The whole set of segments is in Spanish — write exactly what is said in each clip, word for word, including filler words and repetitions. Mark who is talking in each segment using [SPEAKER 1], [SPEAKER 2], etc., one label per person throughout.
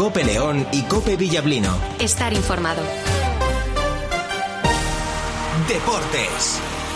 [SPEAKER 1] Cope León y Cope Villablino.
[SPEAKER 2] Estar informado.
[SPEAKER 1] Deportes.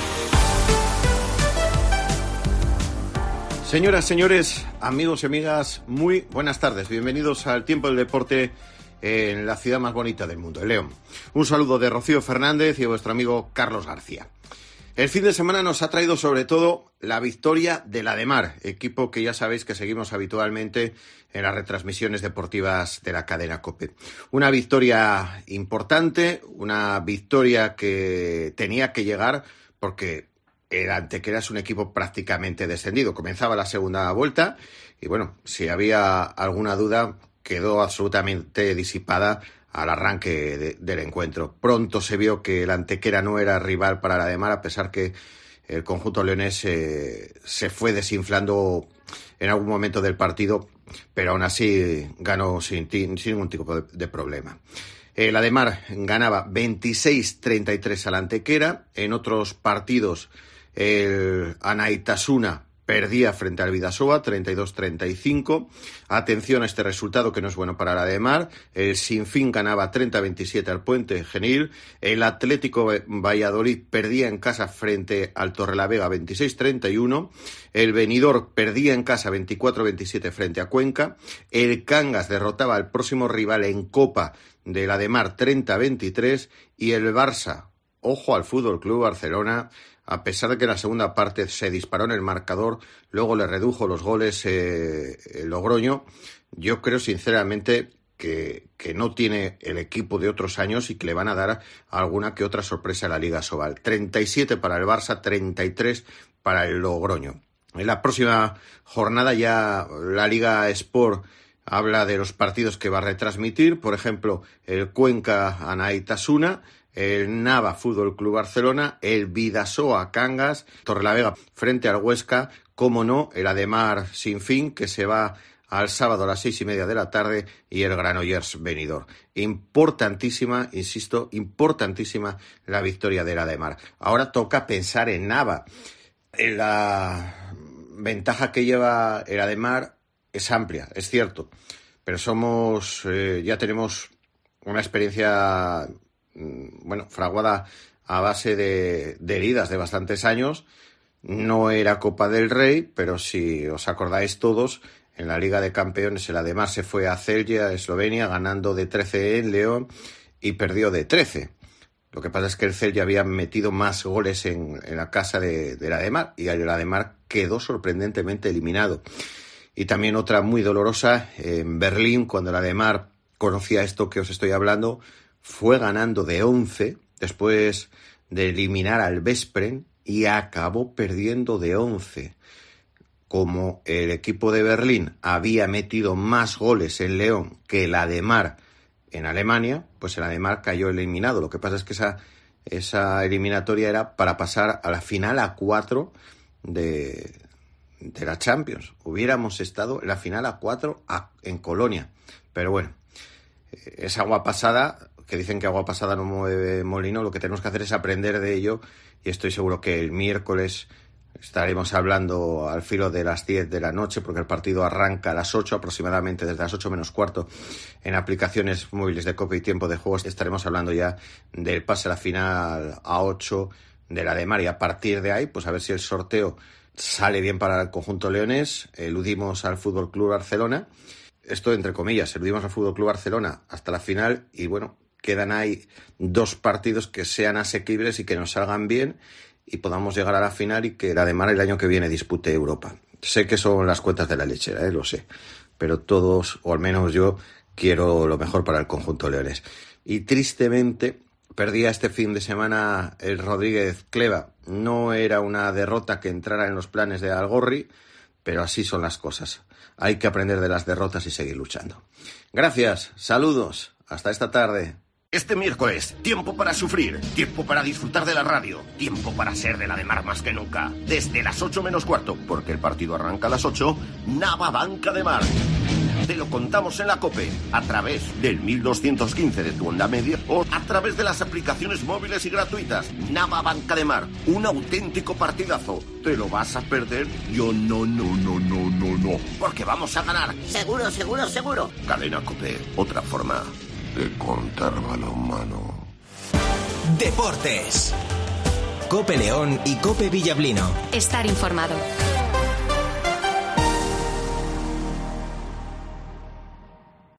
[SPEAKER 3] Señoras, señores, amigos y amigas, muy buenas tardes. Bienvenidos al Tiempo del Deporte en la ciudad más bonita del mundo, el León. Un saludo de Rocío Fernández y de vuestro amigo Carlos García. El fin de semana nos ha traído sobre todo la victoria del Ademar, equipo que ya sabéis que seguimos habitualmente en las retransmisiones deportivas de la cadena COPE. Una victoria importante, una victoria que tenía que llegar porque el Antequera es un equipo prácticamente descendido. Comenzaba la segunda vuelta y bueno, si había alguna duda quedó absolutamente disipada al arranque de, del encuentro. Pronto se vio que el Antequera no era rival para el Ademar, a pesar que el conjunto leonés eh, se fue desinflando en algún momento del partido, pero aún así ganó sin, sin ningún tipo de, de problema. El Ademar ganaba veintiséis treinta y tres al Antequera. En otros partidos el Anaitasuna perdía frente al Bidasoa, treinta y dos treinta y cinco. Atención a este resultado que no es bueno para el Ademar. El Sinfín ganaba treinta a veintisiete al Puente Genil. El Atlético Valladolid perdía en casa frente al Torrelavega veintiséis treinta y uno. El Benidorm perdía en casa veinticuatro veintisiete frente a Cuenca. El Cangas derrotaba al próximo rival en Copa del Ademar treinta a veintitrés. Y el Barça, ojo al Fútbol Club Barcelona, a pesar de que en la segunda parte se disparó en el marcador, luego le redujo los goles eh, el Logroño. Yo creo sinceramente que, que no tiene el equipo de otros años y que le van a dar alguna que otra sorpresa a la Liga Sobal. treinta y siete para el Barça, treinta y tres para el Logroño. En la próxima jornada ya la Liga Sport habla de los partidos que va a retransmitir, por ejemplo, el Cuenca Anaitasuna, el Nava Fútbol Club Barcelona, el Bidasoa Cangas, Torrelavega frente al Huesca, como no, el Ademar Sinfín, que se va al sábado a las seis y media de la tarde, y el Granollers Benidorm. Importantísima, insisto, importantísima la victoria del Ademar. Ahora toca pensar en Nava. La ventaja que lleva el Ademar es amplia, es cierto, pero somos, eh, ya tenemos una experiencia, bueno, fraguada a base de, de heridas de bastantes años. No era Copa del Rey, pero si os acordáis todos, en la Liga de Campeones el Ademar se fue a Celje, a Eslovenia, ganando de trece en León y perdió de trece. Lo que pasa es que el Celje había metido más goles en, en la casa de, del Ademar y el Ademar quedó sorprendentemente eliminado. Y también otra muy dolorosa, en Berlín, cuando el Ademar conocía esto que os estoy hablando, fue ganando de once después de eliminar al Veszprém y acabó perdiendo de once. Como el equipo de Berlín había metido más goles en León que el Ademar en Alemania, pues el Ademar cayó eliminado. Lo que pasa es que esa, esa eliminatoria era para pasar a la final a cuatro de, de la Champions. Hubiéramos estado en la final a cuatro a, en Colonia. Pero bueno, es agua pasada, que dicen que agua pasada no mueve molino. Lo que tenemos que hacer es aprender de ello, y estoy seguro que el miércoles estaremos hablando al filo de las diez de la noche, porque el partido arranca a las ocho aproximadamente, desde las ocho menos cuarto, en aplicaciones móviles de Cope y Tiempo de Juegos. Estaremos hablando ya del pase a la final a ocho del Ademar, y a partir de ahí, pues a ver si el sorteo sale bien para el conjunto leonés. Eludimos al Fútbol Club Barcelona, esto entre comillas, eludimos al Fútbol Club Barcelona hasta la final, y bueno, quedan ahí dos partidos que sean asequibles y que nos salgan bien y podamos llegar a la final, y que el Ademar el año que viene dispute Europa. Sé que son las cuentas de la lechera, ¿eh? Lo sé, pero todos, o al menos yo, quiero lo mejor para el conjunto leonés. Y tristemente perdía este fin de semana el Rodríguez Cleva. No era una derrota que entrara en los planes de Algorri, pero así son las cosas. Hay que aprender de las derrotas y seguir luchando. Gracias, saludos, hasta esta tarde.
[SPEAKER 4] Este miércoles, tiempo para sufrir, tiempo para disfrutar de la radio, tiempo para ser del Ademar más que nunca. Desde las ocho menos cuarto, porque el partido arranca a las ocho, Nava Banca de Mar. te lo contamos en la COPE, a través del mil doscientos quince de tu onda media o a través de las aplicaciones móviles y gratuitas. Nava Banca de Mar, un auténtico partidazo. ¿Te lo vas a perder? Yo no, no, no, no, no, no. Porque vamos a ganar. Seguro, seguro, seguro. Cadena COPE, otra forma de contar balonmano.
[SPEAKER 1] Deportes. COPE León y COPE Villablino.
[SPEAKER 2] Estar informado.